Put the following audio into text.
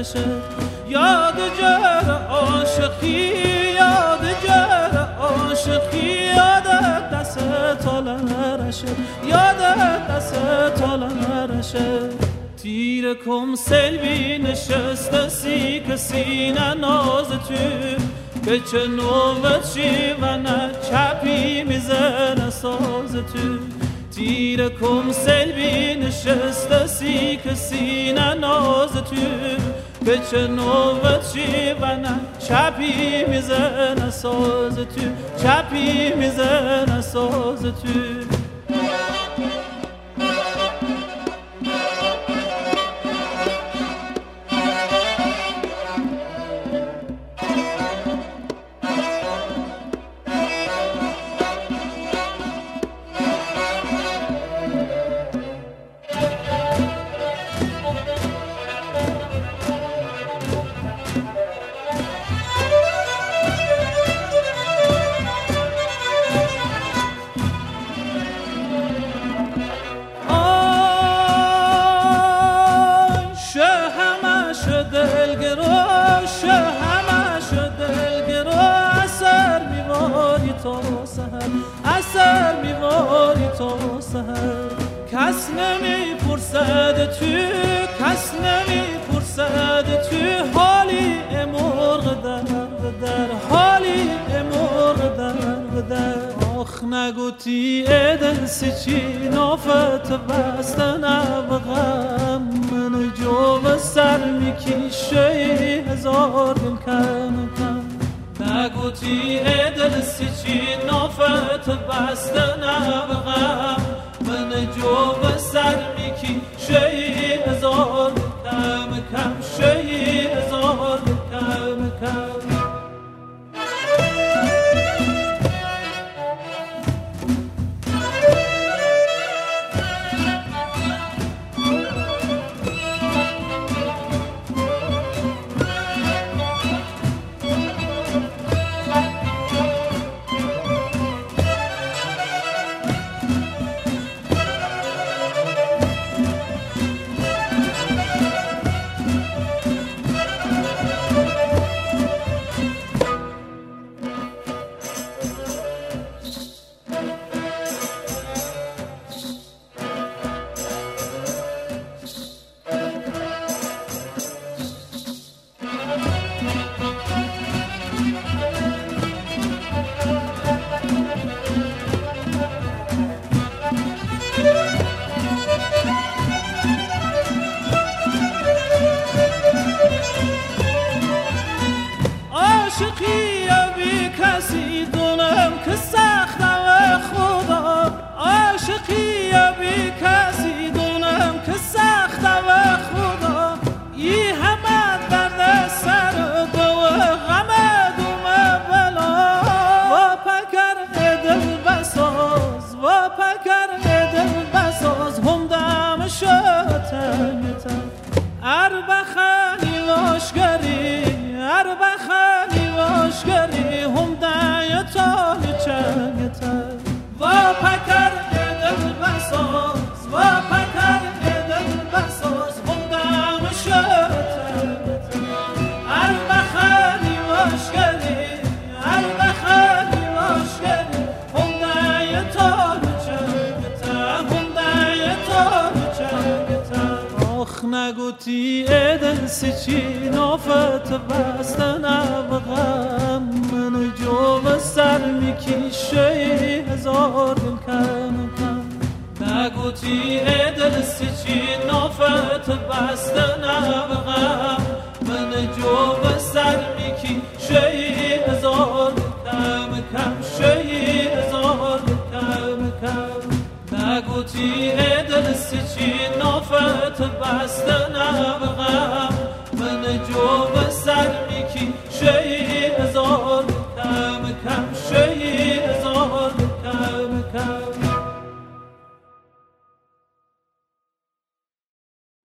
رشه یاد جر عاشقی یاد جر عاشقی یاد دست تالرشه یاد دست تالرشه تیر کم سلوی نشسته سی کسینه ناز تو که چه نوبت شیونه چپی میزنه ساز تو تیر کم سلوی نشسته سی کسینه ناز تو که چه نوبت شیونه چپی میزنه ساز تو چپی میزنه ساز تو اثر میواری تا سحر کس نمیپرسد تو کس نمیپرسد تو حالی مرغ در حالی مرغ در آخ نگوتی دل سچی نافت بستن ابغم من جو سر میکشه هزار دل کم کم نگوتی دل سچی نافت بستن ابغم من جو سر میکشه هزار کم کم شه هزار کم کم عاشقی بی کسی دونم که سختم خدا عاشقی بی کسی دونم که سختم خدا ای همه درد سر دو غم دوم بلا و پکر دل بساز و پکر دل بساز هم دم شتنگتن اربخانی واشگری اربخانی واشگری هم دایتا چنگتن و پکر دل بساز و پکر دل بساز هم دم شتنگتن اربخانی واشگری اربخانی واشگری هم دایتا چنگتن هم دایتا چنگتن آخ نگوتی دل سچی نافت بستن ابغم من جو سر میکشه هزار دل کم کم نگوتی دل سچی نافت بستن ابغم من جو سر میکشه هزار دل کم کم شه هزار دل کم کم نگوتی دل سچی نافت بستن ابغم من جو سر میکشه